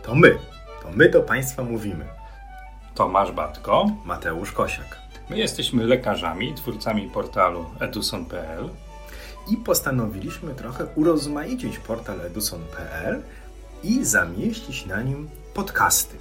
To my do Państwa mówimy. Tomasz Batko, Mateusz Kosiak. My jesteśmy lekarzami, twórcami portalu eduson.pl I postanowiliśmy trochę urozmaicić portal eduson.pl i zamieścić na nim podcasty.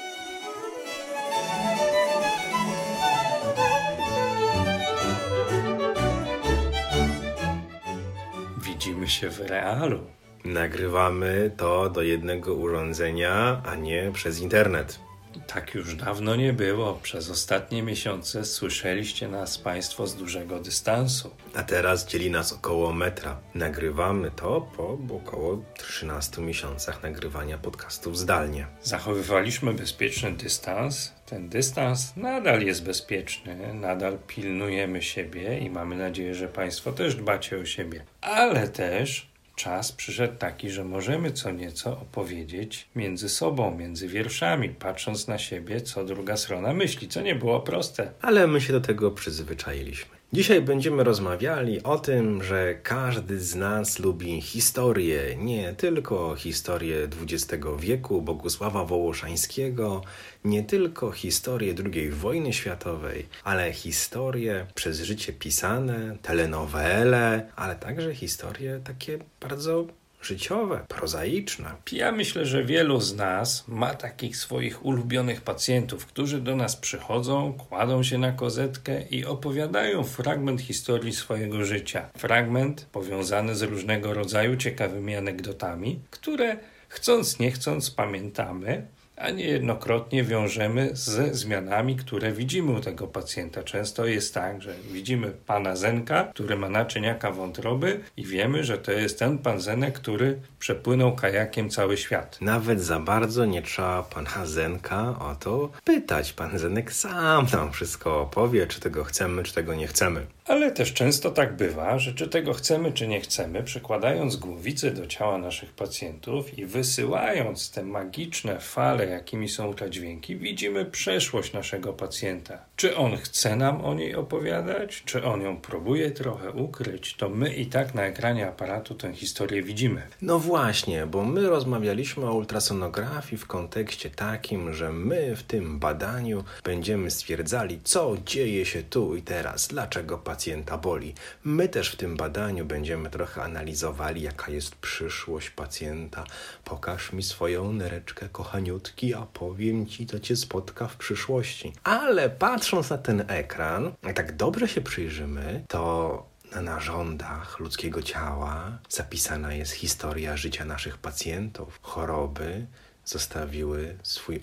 Widzimy się w realu. Nagrywamy to do jednego urządzenia, a nie przez internet. Tak już dawno nie było. Przez ostatnie miesiące słyszeliście nas Państwo z dużego dystansu. A teraz dzieli nas około metra. Nagrywamy to po około 13 miesiącach nagrywania podcastów zdalnie. Zachowywaliśmy bezpieczny dystans. Ten dystans nadal jest bezpieczny, nadal pilnujemy siebie i mamy nadzieję, że Państwo też dbacie o siebie. Ale też czas przyszedł taki, że możemy co nieco opowiedzieć między sobą, między wierszami, patrząc na siebie, co druga strona myśli, co nie było proste. Ale my się do tego przyzwyczailiśmy. Dzisiaj będziemy rozmawiali o tym, że każdy z nas lubi historię, nie tylko historię XX wieku, Bogusława Wołoszańskiego, nie tylko historię II wojny światowej, ale historie przez życie pisane, telenowele, ale także historie takie bardzo życiowe, prozaiczne. Ja myślę, że wielu z nas ma takich swoich ulubionych pacjentów, którzy do nas przychodzą, kładą się na kozetkę i opowiadają fragment historii swojego życia. Fragment powiązany z różnego rodzaju ciekawymi anegdotami, które chcąc nie chcąc pamiętamy, a niejednokrotnie wiążemy ze zmianami, które widzimy u tego pacjenta. Często jest tak, że widzimy pana Zenka, który ma naczyniaka wątroby i wiemy, że to jest ten pan Zenek, który przepłynął kajakiem cały świat. Nawet za bardzo nie trzeba pana Zenka o to pytać. Pan Zenek sam nam wszystko opowie, czy tego chcemy, czy tego nie chcemy. Ale też często tak bywa, że czy tego chcemy, czy nie chcemy, przykładając głowicę do ciała naszych pacjentów i wysyłając te magiczne fale, jakimi są te dźwięki, widzimy przeszłość naszego pacjenta. Czy on chce nam o niej opowiadać, czy on ją próbuje trochę ukryć, to my i tak na ekranie aparatu tę historię widzimy. No właśnie, bo my rozmawialiśmy o ultrasonografii w kontekście takim, że my w tym badaniu będziemy stwierdzali, co dzieje się tu i teraz, dlaczego pacjenta boli. My też w tym badaniu będziemy trochę analizowali, jaka jest przyszłość pacjenta. Pokaż mi swoją nereczkę, kochaniutki, a powiem ci, co cię spotka w przyszłości. Ale patrząc na ten ekran, jak tak dobrze się przyjrzymy, to na narządach ludzkiego ciała zapisana jest historia życia naszych pacjentów. Choroby zostawiły swój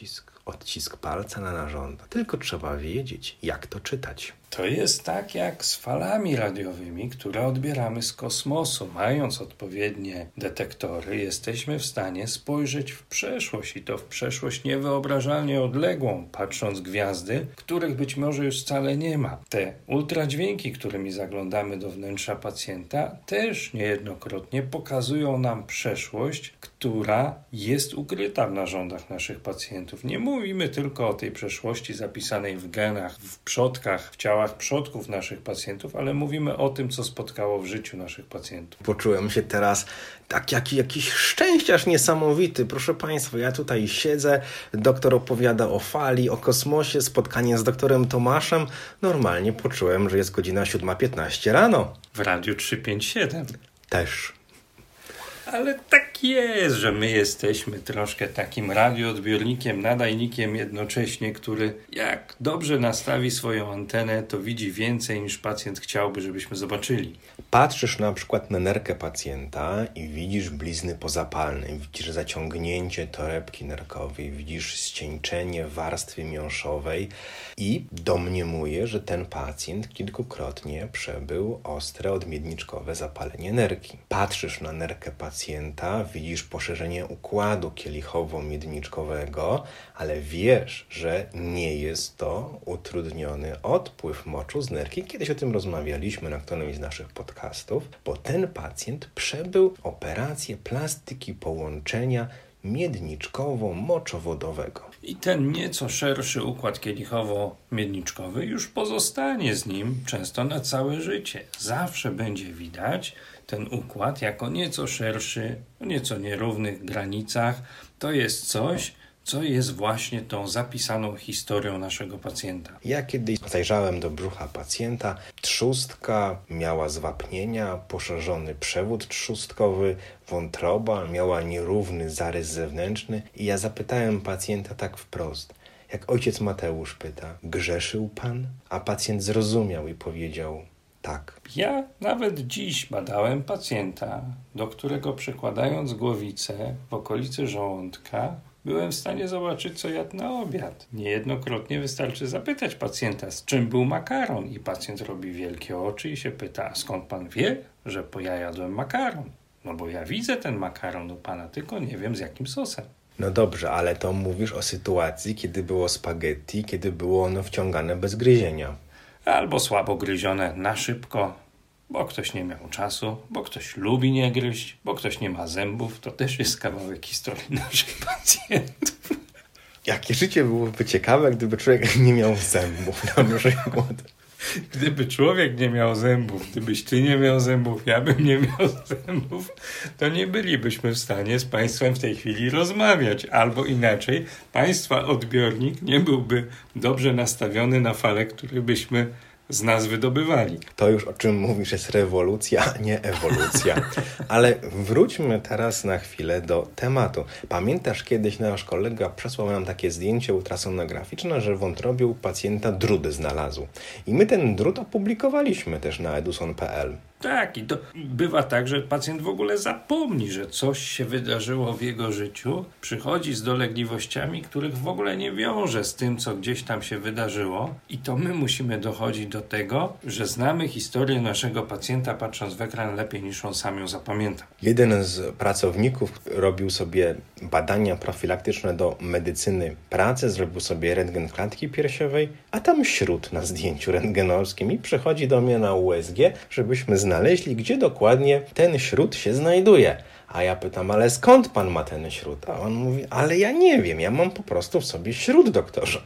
odcisk palca na narządach. Tylko trzeba wiedzieć, jak to czytać. To jest tak jak z falami radiowymi, które odbieramy z kosmosu. Mając odpowiednie detektory, jesteśmy w stanie spojrzeć w przeszłość i to w przeszłość niewyobrażalnie odległą, patrząc gwiazdy, których być może już wcale nie ma. Te ultradźwięki, którymi zaglądamy do wnętrza pacjenta, też niejednokrotnie pokazują nam przeszłość, która jest ukryta w narządach naszych pacjentów. Nie mówimy tylko o tej przeszłości zapisanej w genach, w przodkach, w ciałach przodków naszych pacjentów, ale mówimy o tym, co spotkało w życiu naszych pacjentów. Poczułem się teraz tak jak jakiś szczęściarz niesamowity. Proszę Państwa, ja tutaj siedzę, doktor opowiada o fali, o kosmosie, spotkanie z doktorem Tomaszem. Normalnie poczułem, że jest godzina 7:15 rano. W Radiu 357. Też. Ale tak jest, że my jesteśmy troszkę takim radioodbiornikiem, nadajnikiem jednocześnie, który jak dobrze nastawi swoją antenę, to widzi więcej niż pacjent chciałby, żebyśmy zobaczyli. Patrzysz na przykład na nerkę pacjenta i widzisz blizny pozapalne, widzisz zaciągnięcie torebki nerkowej, widzisz ścieńczenie warstwy miąższowej i domniemujesz, że ten pacjent kilkukrotnie przebył ostre odmiedniczkowe zapalenie nerki. Patrzysz na nerkę pacjenta, widzisz poszerzenie układu kielichowo-miedniczkowego, ale wiesz, że nie jest to utrudniony odpływ moczu z nerki. Kiedyś o tym rozmawialiśmy na którymś z naszych podcastów, bo ten pacjent przebył operację plastyki połączenia miedniczkowo-moczowodowego. I ten nieco szerszy układ kielichowo-miedniczkowy już pozostanie z nim często na całe życie. Zawsze będzie widać ten układ jako nieco szerszy, o nieco nierównych granicach. To jest coś, co jest właśnie tą zapisaną historią naszego pacjenta. Ja kiedyś zajrzałem do brzucha pacjenta. Trzustka miała zwapnienia, poszerzony przewód trzustkowy, wątroba miała nierówny zarys zewnętrzny i ja zapytałem pacjenta tak wprost. Jak ojciec Mateusz pyta, grzeszył pan? A pacjent zrozumiał i powiedział tak. Ja nawet dziś badałem pacjenta, do którego przykładając głowicę w okolicy żołądka, byłem w stanie zobaczyć, co jadł na obiad. Niejednokrotnie wystarczy zapytać pacjenta, z czym był makaron i pacjent robi wielkie oczy i się pyta, a skąd pan wie, że ja jadłem makaron? No bo ja widzę ten makaron u pana, tylko nie wiem z jakim sosem. No dobrze, ale to mówisz o sytuacji, kiedy było spaghetti, kiedy było ono wciągane bez gryzienia. Albo słabo gryzione na szybko, bo ktoś nie miał czasu, bo ktoś lubi nie gryźć, bo ktoś nie ma zębów. To też jest kawałek historii naszych pacjentów. Jakie życie byłoby ciekawe, gdyby człowiek nie miał zębów na przykład. Gdyby człowiek nie miał zębów, gdybyś ty nie miał zębów, ja bym nie miał zębów, to nie bylibyśmy w stanie z państwem w tej chwili rozmawiać. Albo inaczej, państwa odbiornik nie byłby dobrze nastawiony na fale, które byśmy z nas wydobywali. To już o czym mówisz jest rewolucja, a nie ewolucja. Ale wróćmy teraz na chwilę do tematu. Pamiętasz, kiedyś nasz kolega przesłał nam takie zdjęcie ultrasonograficzne, że w wątrobie u pacjenta drut znalazł. I my ten drut opublikowaliśmy też na eduson.pl. Tak, i to bywa tak, że pacjent w ogóle zapomni, że coś się wydarzyło w jego życiu, przychodzi z dolegliwościami, których w ogóle nie wiąże z tym, co gdzieś tam się wydarzyło i to my musimy dochodzić do tego, że znamy historię naszego pacjenta, patrząc w ekran lepiej niż on sam ją zapamięta. Jeden z pracowników robił sobie badania profilaktyczne do medycyny pracy, zrobił sobie rentgen klatki piersiowej, a tam śród na zdjęciu rentgenowskim i przychodzi do mnie na USG, żebyśmy znaleźli, gdzie dokładnie ten śród się znajduje. A ja pytam, ale skąd pan ma ten śród? A on mówi, ale ja nie wiem, ja mam po prostu w sobie śród, doktorze.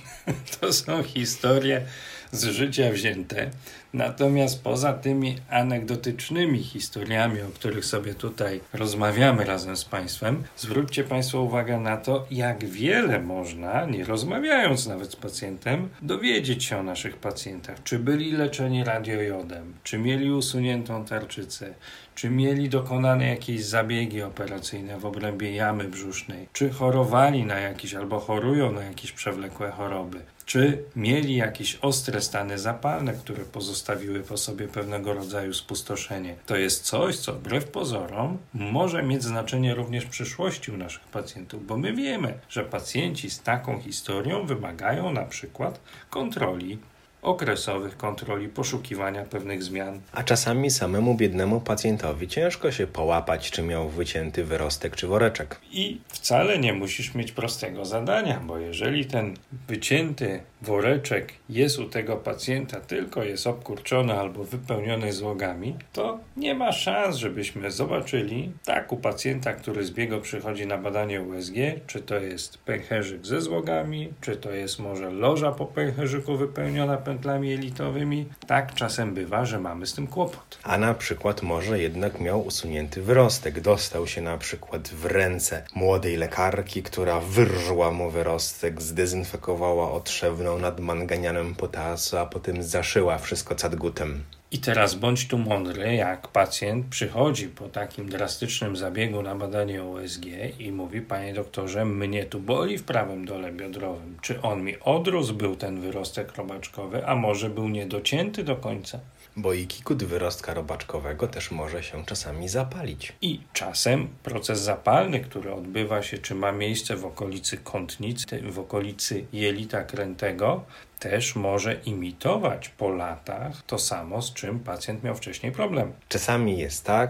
To są historie z życia wzięte. Natomiast poza tymi anegdotycznymi historiami, o których sobie tutaj rozmawiamy razem z państwem, zwróćcie państwo uwagę na to, jak wiele można, nie rozmawiając nawet z pacjentem, dowiedzieć się o naszych pacjentach. Czy byli leczeni radiojodem, czy mieli usuniętą tarczycę, czy mieli dokonane jakieś zabiegi operacyjne w obrębie jamy brzusznej, czy chorowali na jakieś albo chorują na jakieś przewlekłe choroby, czy mieli jakieś ostre stany zapalne, które pozostawiły po sobie pewnego rodzaju spustoszenie. To jest coś, co wbrew pozorom może mieć znaczenie również w przyszłości u naszych pacjentów, bo my wiemy, że pacjenci z taką historią wymagają na przykład kontroli, okresowych kontroli, poszukiwania pewnych zmian. A czasami samemu biednemu pacjentowi ciężko się połapać, czy miał wycięty wyrostek czy woreczek. I wcale nie musisz mieć prostego zadania, bo jeżeli ten wycięty woreczek jest u tego pacjenta, tylko jest obkurczony albo wypełniony złogami, to nie ma szans, żebyśmy zobaczyli tak u pacjenta, który z biegu przychodzi na badanie USG, czy to jest pęcherzyk ze złogami, czy to jest może loża po pęcherzyku wypełniona pętlami jelitowymi. Tak czasem bywa, że mamy z tym kłopot. A na przykład może jednak miał usunięty wyrostek. Dostał się na przykład w ręce młodej lekarki, która wyrżła mu wyrostek, zdezynfekowała otrzewną nadmanganianem potasu, a potem zaszyła wszystko cadgutem. I teraz bądź tu mądry, jak pacjent przychodzi po takim drastycznym zabiegu na badanie USG i mówi, panie doktorze, mnie tu boli w prawym dole biodrowym. Czy on mi odrósł był ten wyrostek robaczkowy, a może był niedocięty do końca? Bo i kikut wyrostka robaczkowego też może się czasami zapalić. I czasem proces zapalny, który odbywa się, czy ma miejsce w okolicy kątnicy, w okolicy jelita krętego, też może imitować po latach to samo, z czym pacjent miał wcześniej problem. Czasami jest tak,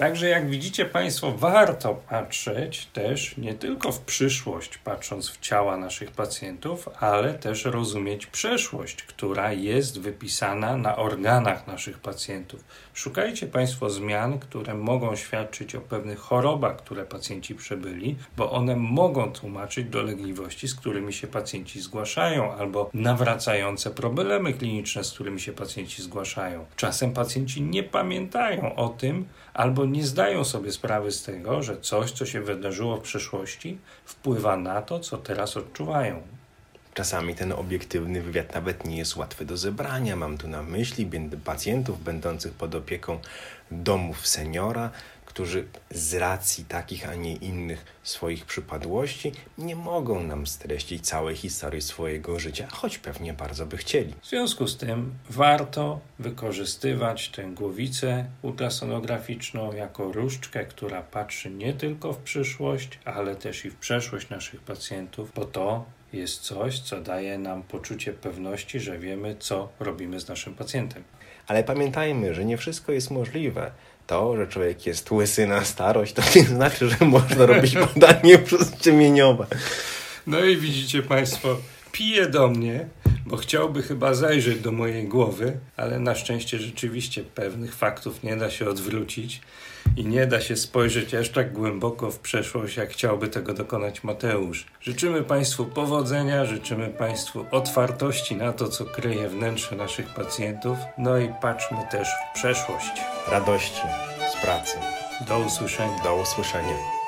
Także jak widzicie Państwo, warto patrzeć też nie tylko w przyszłość, patrząc w ciała naszych pacjentów, ale też rozumieć przeszłość, która jest wypisana na organach naszych pacjentów. Szukajcie Państwo zmian, które mogą świadczyć o pewnych chorobach, które pacjenci przebyli, bo one mogą tłumaczyć dolegliwości, z którymi się pacjenci zgłaszają, albo nawracające problemy kliniczne, z którymi się pacjenci zgłaszają. Czasem pacjenci nie pamiętają o tym, albo nie zdają sobie sprawy z tego, że coś, co się wydarzyło w przeszłości, wpływa na to, co teraz odczuwają. Czasami ten obiektywny wywiad nawet nie jest łatwy do zebrania. Mam tu na myśli pacjentów będących pod opieką domów seniora, którzy z racji takich, a nie innych swoich przypadłości nie mogą nam streścić całej historii swojego życia, choć pewnie bardzo by chcieli. W związku z tym warto wykorzystywać tę głowicę ultrasonograficzną jako różdżkę, która patrzy nie tylko w przyszłość, ale też i w przeszłość naszych pacjentów, bo to jest coś, co daje nam poczucie pewności, że wiemy, co robimy z naszym pacjentem. Ale pamiętajmy, że nie wszystko jest możliwe. To, że człowiek jest łysy na starość, to nie znaczy, że można robić badanie przestrzemieniowe. No i widzicie Państwo, pije do mnie, bo chciałby chyba zajrzeć do mojej głowy, ale na szczęście rzeczywiście pewnych faktów nie da się odwrócić i nie da się spojrzeć aż tak głęboko w przeszłość, jak chciałby tego dokonać Mateusz. Życzymy Państwu powodzenia, życzymy Państwu otwartości na to, co kryje wnętrze naszych pacjentów, no i patrzmy też w przeszłość. Radości z pracy. Do usłyszenia. Do usłyszenia.